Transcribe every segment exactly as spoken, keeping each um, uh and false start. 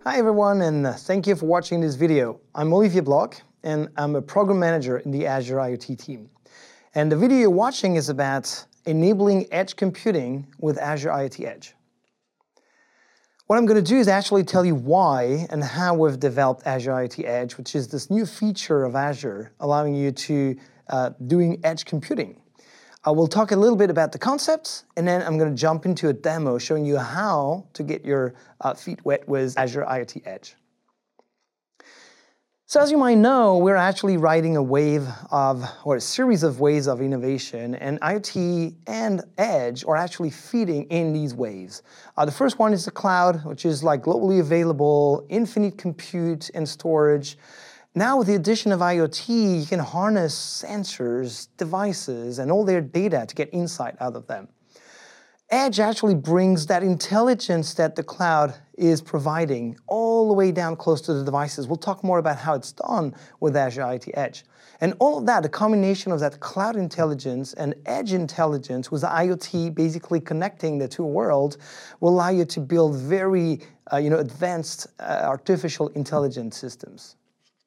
Hi everyone, and thank you for watching this video. I'm Olivier Bloch, and I'm a program manager in the Azure IoT team. And the video you're watching is about enabling edge computing with Azure IoT Edge. What I'm going to do is actually tell you why and how we've developed Azure IoT Edge, which is this new feature of Azure allowing you to uh, doing edge computing. I will talk a little bit about the concepts, and then I'm going to jump into a demo showing you how to get your uh, feet wet with Azure IoT Edge. So as you might know, we're actually riding a wave of, or a series of waves of innovation, and IoT and Edge are actually feeding in these waves. Uh, the first one is the cloud, which is like globally available, infinite compute and storage. Now with the addition of IoT, you can harness sensors, devices, and all their data to get insight out of them. Edge actually brings that intelligence that the cloud is providing all the way down close to the devices. We'll talk more about how it's done with Azure IoT Edge. And all of that, the combination of that cloud intelligence and edge intelligence with the IoT basically connecting the two worlds will allow you to build very uh, you know, advanced uh, artificial intelligence systems.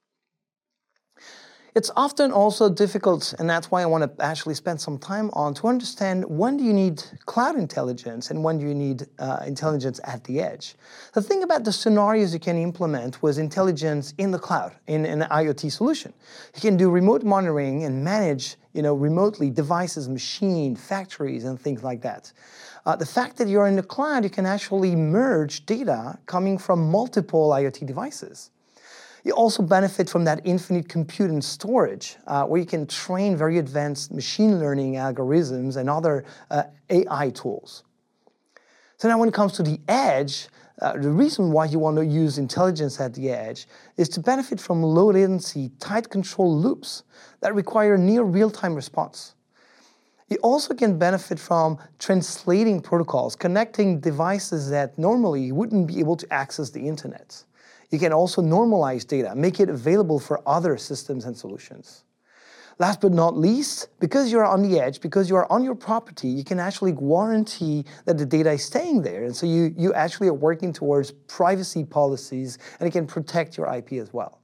It's often also difficult, and that's why I want to actually spend some time on, to understand when do you need cloud intelligence and when do you need uh, intelligence at the edge. The thing about the scenarios you can implement was intelligence in the cloud, in, in an IoT solution. You can do remote monitoring and manage you know, remotely devices, machines, factories, and things like that. Uh, the fact that you're in the cloud, you can actually merge data coming from multiple IoT devices. You also benefit from that infinite compute and storage, uh, where you can train very advanced machine learning algorithms and other uh, A I tools. So now when it comes to the edge, uh, the reason why you want to use intelligence at the edge is to benefit from low latency, tight control loops that require near real-time response. You also can benefit from translating protocols, connecting devices that normally wouldn't be able to access the internet. You can also normalize data, make it available for other systems and solutions. Last but not least, because you're on the edge, because you're on your property, you can actually guarantee that the data is staying there. And so you, you actually are working towards privacy policies, and it can protect your I P as well.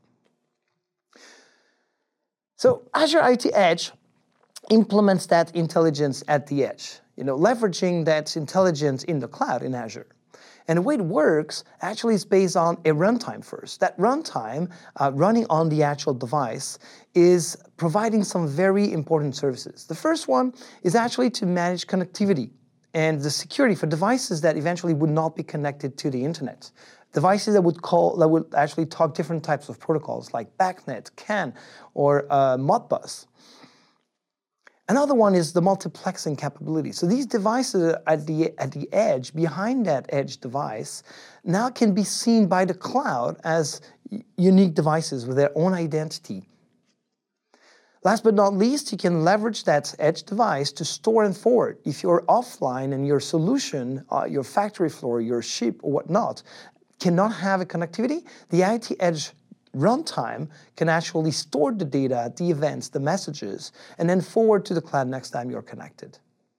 So Azure IoT Edge implements that intelligence at the edge, you know, leveraging that intelligence in the cloud in Azure. And the way it works actually is based on a runtime first. That runtime, uh, running on the actual device, is providing some very important services. The first one is actually to manage connectivity and the security for devices that eventually would not be connected to the internet. Devices that would call, that would actually talk different types of protocols like BACnet, C A N, or uh, Modbus. Another one is the multiplexing capability. So these devices at the, at the edge, behind that edge device, now can be seen by the cloud as unique devices with their own identity. Last but not least, you can leverage that edge device to store and forward. If you're offline and your solution, uh, your factory floor, your ship or whatnot, cannot have a connectivity, the IoT Edge runtime can actually store the data, the events, the messages, and then forward to the cloud next time you're connected.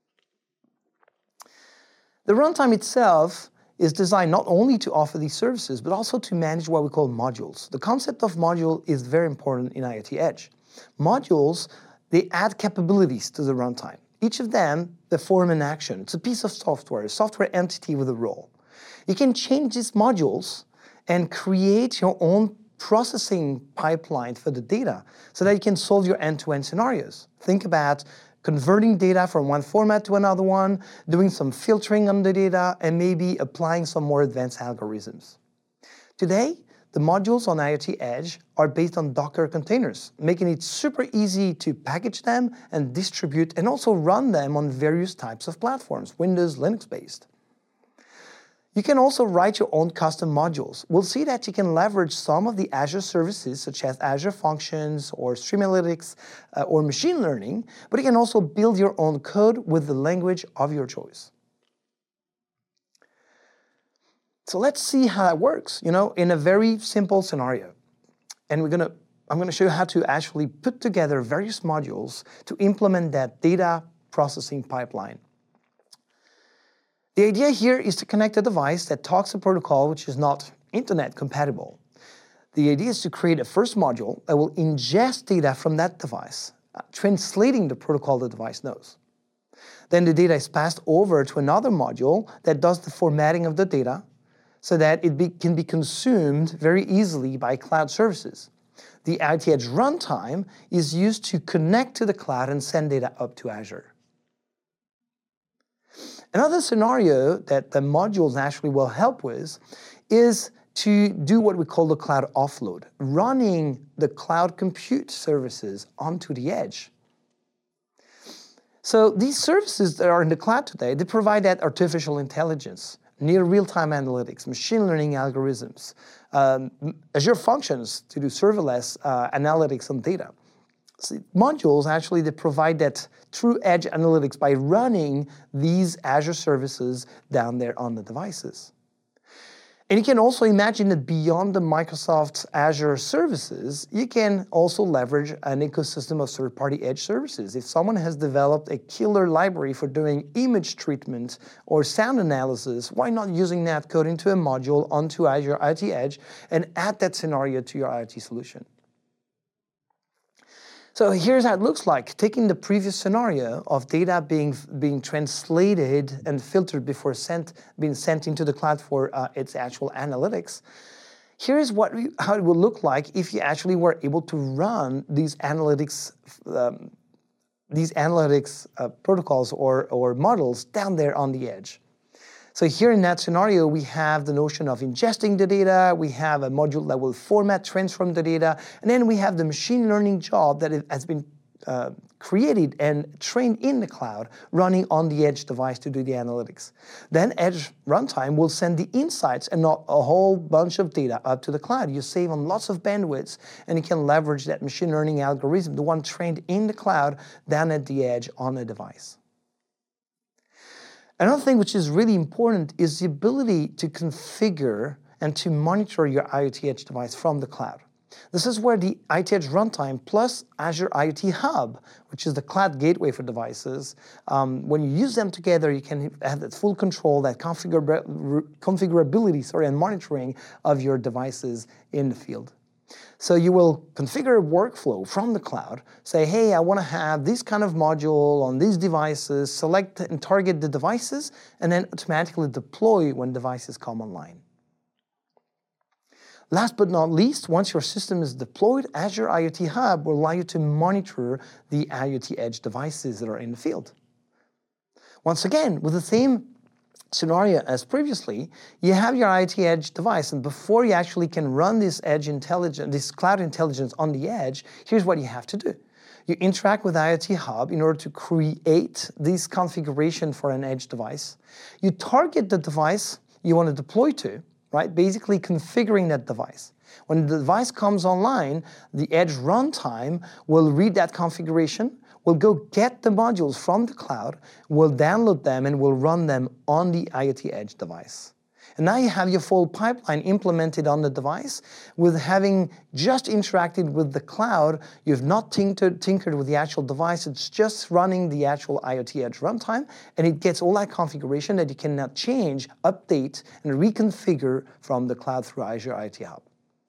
The runtime itself is designed not only to offer these services, but also to manage what we call modules. The concept of module is very important in IoT Edge. Modules, they add capabilities to the runtime. Each of them, they form an action. It's a piece of software, a software entity with a role. You can change these modules and create your own processing pipeline for the data so that you can solve your end-to-end scenarios. Think about converting data from one format to another one, doing some filtering on the data, and maybe applying some more advanced algorithms. Today, the modules on IoT Edge are based on Docker containers, making it super easy to package them and distribute and also run them on various types of platforms, Windows, Linux-based. You can also write your own custom modules. We'll see that you can leverage some of the Azure services, such as Azure Functions or Stream Analytics uh, or machine learning, but you can also build your own code with the language of your choice. So let's see how that works, you know, in a very simple scenario. And we're gonna, I'm gonna show you how to actually put together various modules to implement that data processing pipeline. The idea here is to connect a device that talks a protocol which is not internet compatible. The idea is to create a first module that will ingest data from that device, uh, translating the protocol the device knows. Then the data is passed over to another module that does the formatting of the data so that it be, can be consumed very easily by cloud services. The IoT Edge runtime is used to connect to the cloud and send data up to Azure. Another scenario that the modules actually will help with is to do what we call the cloud offload, running the cloud compute services onto the edge. So these services that are in the cloud today, they provide that artificial intelligence, near real-time analytics, machine learning algorithms, um, Azure Functions to do serverless uh, analytics on data. So modules actually they provide that true edge analytics by running these Azure services down there on the devices. And you can also imagine that beyond the Microsoft Azure services, you can also leverage an ecosystem of third-party edge services. If someone has developed a killer library for doing image treatment or sound analysis, why not using that code into a module onto Azure IoT Edge and add that scenario to your IoT solution? So here's how it looks like, taking the previous scenario of data being, being translated and filtered before sent, being sent into the cloud for uh, its actual analytics. Here's what we, how it would look like if you actually were able to run these analytics, um, these analytics uh, protocols or, or models down there on the edge. So here in that scenario, we have the notion of ingesting the data, we have a module that will format, transform the data, and then we have the machine learning job that has been uh, created and trained in the cloud, running on the edge device to do the analytics. Then Edge Runtime will send the insights and not a whole bunch of data up to the cloud. You save on lots of bandwidth, and you can leverage that machine learning algorithm, the one trained in the cloud, down at the edge on a device. Another thing which is really important is the ability to configure and to monitor your IoT Edge device from the cloud. This is where the IoT Edge Runtime plus Azure IoT Hub, which is the cloud gateway for devices, um, when you use them together, you can have that full control, that configura configurability sorry, and monitoring of your devices in the field. So you will configure a workflow from the cloud, say, hey, I want to have this kind of module on these devices, select and target the devices, and then automatically deploy when devices come online. Last but not least, once your system is deployed, Azure IoT Hub will allow you to monitor the IoT Edge devices that are in the field. Once again, with the same scenario as previously, you have your IoT Edge device, and before you actually can run this edge intelligence, this cloud intelligence on the edge, here's what you have to do. You interact with IoT Hub in order to create this configuration for an edge device. You target the device you want to deploy to, right? Basically configuring that device. When the device comes online, the Edge Runtime will read that configuration, will go get the modules from the cloud, will download them, and will run them on the IoT Edge device. And now you have your full pipeline implemented on the device. With having just interacted with the cloud, you've not tinkered, tinkered with the actual device. It's just running the actual IoT Edge runtime, and it gets all that configuration that you can now change, update, and reconfigure from the cloud through Azure IoT Hub.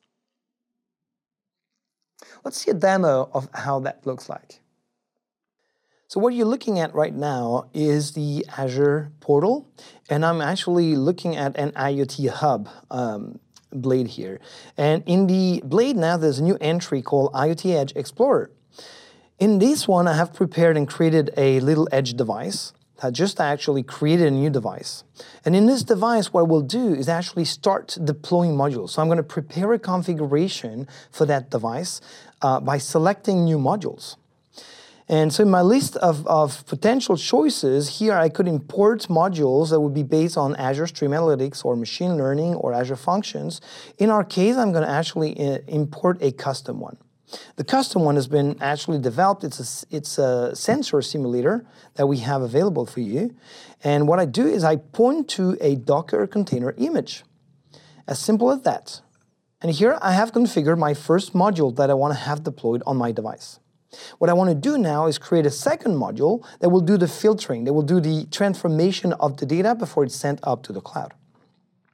Let's see a demo of how that looks like. So what you're looking at right now is the Azure portal, and I'm actually looking at an IoT Hub um, blade here. And in the blade now, there's a new entry called IoT Edge Explorer. In this one, I have prepared and created a little edge device. I just actually created a new device. And in this device, what we'll do is actually start deploying modules. So I'm going to prepare a configuration for that device uh, by selecting new modules. And so in my list of, of potential choices, here I could import modules that would be based on Azure Stream Analytics or machine learning or Azure Functions. In our case, I'm going to actually uh, import a custom one. The custom one has been actually developed. It's a, it's a sensor simulator that we have available for you. And what I do is I point to a Docker container image. As simple as that. And here I have configured my first module that I want to have deployed on my device. What I want to do now is create a second module that will do the filtering, that will do the transformation of the data before it's sent up to the cloud.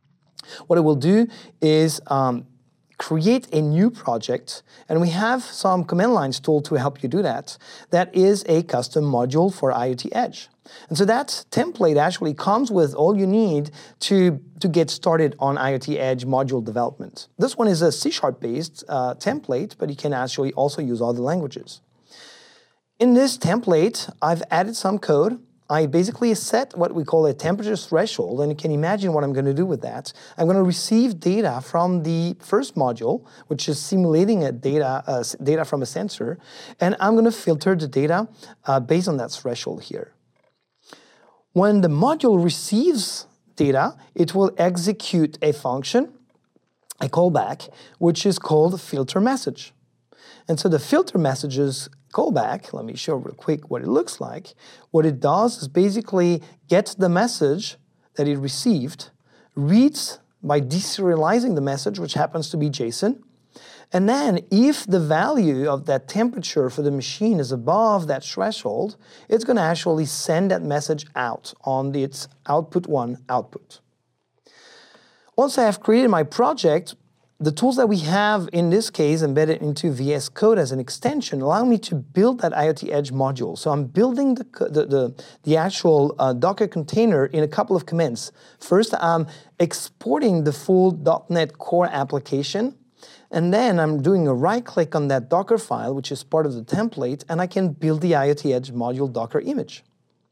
What it will do is um, create a new project, and we have some command lines tool to help you do that. That is a custom module for IoT Edge. And so that template actually comes with all you need to, to get started on IoT Edge module development. This one is a C sharp based uh, template, but you can actually also use other languages. In this template, I've added some code. I basically set what we call a temperature threshold, and you can imagine what I'm going to do with that. I'm going to receive data from the first module, which is simulating a data, uh, data from a sensor, and I'm going to filter the data uh, based on that threshold here. When the module receives data, it will execute a function, a callback, which is called filter message. And so the filter messages callback, let me show real quick what it looks like. What it does is basically gets the message that it received, reads by deserializing the message, which happens to be JSON, and then if the value of that temperature for the machine is above that threshold, it's going to actually send that message out on its output one output. Once I have created my project, the tools that we have in this case embedded into V S Code as an extension allow me to build that IoT Edge module. So I'm building the, the, the, the actual uh, Docker container in a couple of commands. First, I'm exporting the full dot net Core application, and then I'm doing a right click on that Docker file, which is part of the template, and I can build the IoT Edge module Docker image.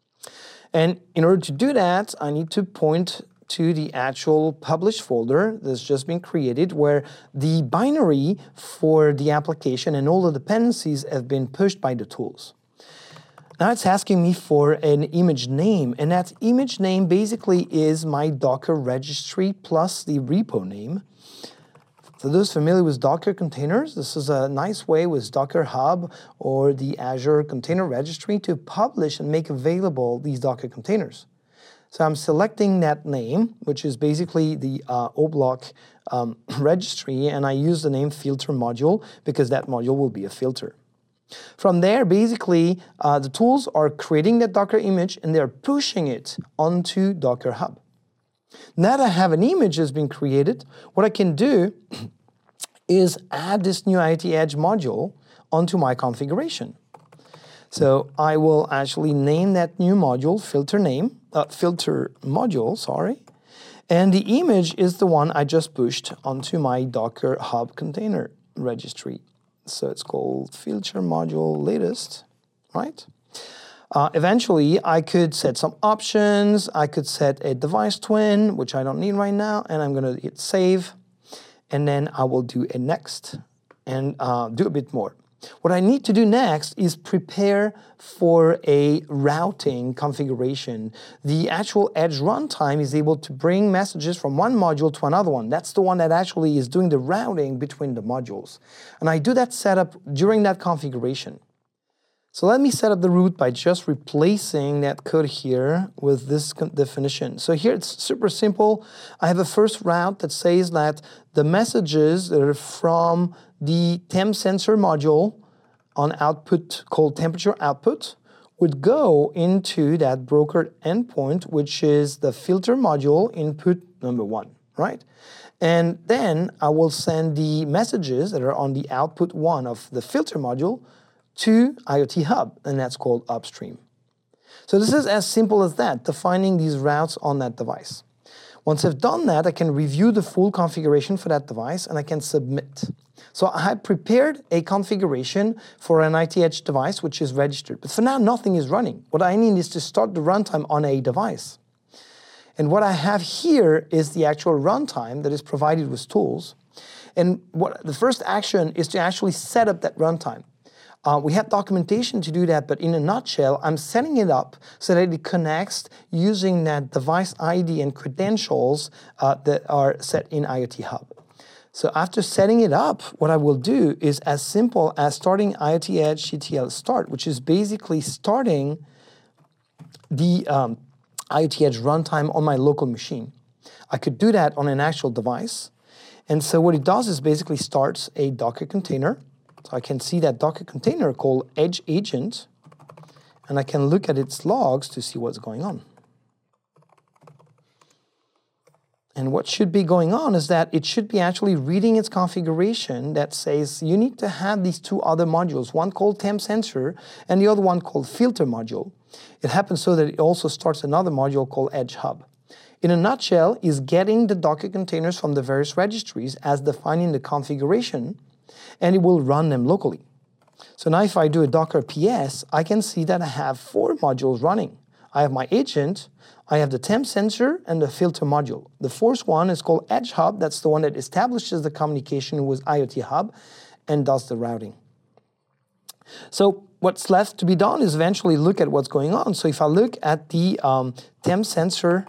And in order to do that, I need to point to the actual published folder that's just been created, where the binary for the application and all the dependencies have been pushed by the tools. Now it's asking me for an image name, and that image name basically is my Docker registry plus the repo name. For those familiar with Docker containers, this is a nice way with Docker Hub or the Azure Container Registry to publish and make available these Docker containers. So I'm selecting that name, which is basically the uh, O block um, registry, and I use the name filter module because that module will be a filter. From there, basically, uh, the tools are creating that Docker image and they're pushing it onto Docker Hub. Now that I have an image that's been created, what I can do is add this new IoT Edge module onto my configuration. So I will actually name that new module filter name, uh, filter module, sorry, and the image is the one I just pushed onto my Docker Hub container registry. So it's called filter module latest, right? Uh, eventually, I could set some options. I could set a device twin, which I don't need right now, and I'm going to hit save, and then I will do a next and uh, do a bit more. What I need to do next is prepare for a routing configuration. The actual Edge runtime is able to bring messages from one module to another one. That's the one that actually is doing the routing between the modules. And I do that setup during that configuration. So let me set up the route by just replacing that code here with this definition. So here it's super simple. I have a first route that says that the messages that are from the temp sensor module on output called temperature output would go into that brokered endpoint, which is the filter module input number one, right? And then I will send the messages that are on the output one of the filter module to IoT Hub, and that's called upstream. So this is as simple as that, defining these routes on that device. Once I've done that, I can review the full configuration for that device and I can submit. So I have prepared a configuration for an IoT Edge device which is registered. But for now, nothing is running. What I need is to start the runtime on a device. And what I have here is the actual runtime that is provided with tools. And what the first action is to actually set up that runtime. Uh, we have documentation to do that, but in a nutshell, I'm setting it up so that it connects using that device I D and credentials uh, that are set in IoT Hub. So after setting it up, what I will do is as simple as starting IoT Edge C T L start, which is basically starting the um, IoT Edge runtime on my local machine. I could do that on an actual device. And so what it does is basically starts a Docker container. So I can see that Docker container called Edge Agent, and I can look at its logs to see what's going on. And what should be going on is that it should be actually reading its configuration that says you need to have these two other modules, one called temp sensor and the other one called filter module. It happens so that it also starts another module called Edge Hub. In a nutshell, is getting the Docker containers from the various registries as defined in the configuration, and it will run them locally. So now if I do a Docker P S, I can see that I have four modules running. I have my agent, I have the temp sensor, and the filter module. The fourth one is called Edge Hub. That's the one that establishes the communication with IoT Hub and does the routing. So what's left to be done is eventually look at what's going on. So if I look at the um, temp sensor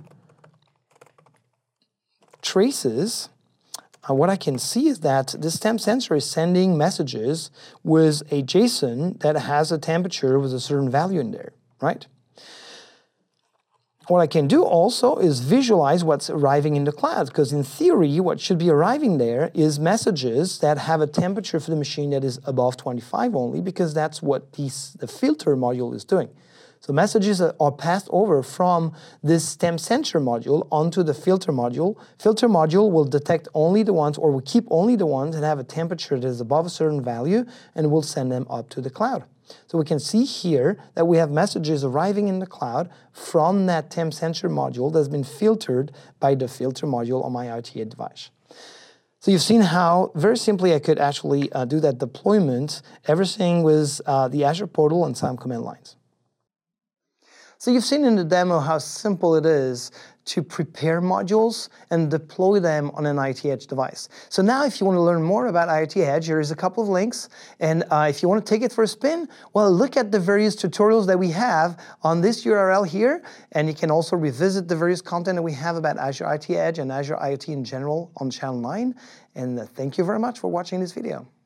traces, uh, what I can see is that this temp sensor is sending messages with a JSON that has a temperature with a certain value in there, right? What I can do also is visualize what's arriving in the cloud, because in theory, what should be arriving there is messages that have a temperature for the machine that is above twenty-five only, because that's what these, the filter module is doing. So messages are passed over from this temp sensor module onto the filter module. Filter module will detect only the ones, or will keep only the ones that have a temperature that is above a certain value, and will send them up to the cloud. So we can see here that we have messages arriving in the cloud from that temp sensor module that's been filtered by the filter module on my IoT device. So you've seen how very simply I could actually uh, do that deployment, everything with uh, the Azure portal and some command lines. So you've seen in the demo how simple it is to prepare modules and deploy them on an IoT Edge device. So now if you want to learn more about IoT Edge, here is a couple of links. And uh, if you want to take it for a spin, well, look at the various tutorials that we have on this U R L here. And you can also revisit the various content that we have about Azure IoT Edge and Azure IoT in general on Channel nine. And uh, thank you very much for watching this video.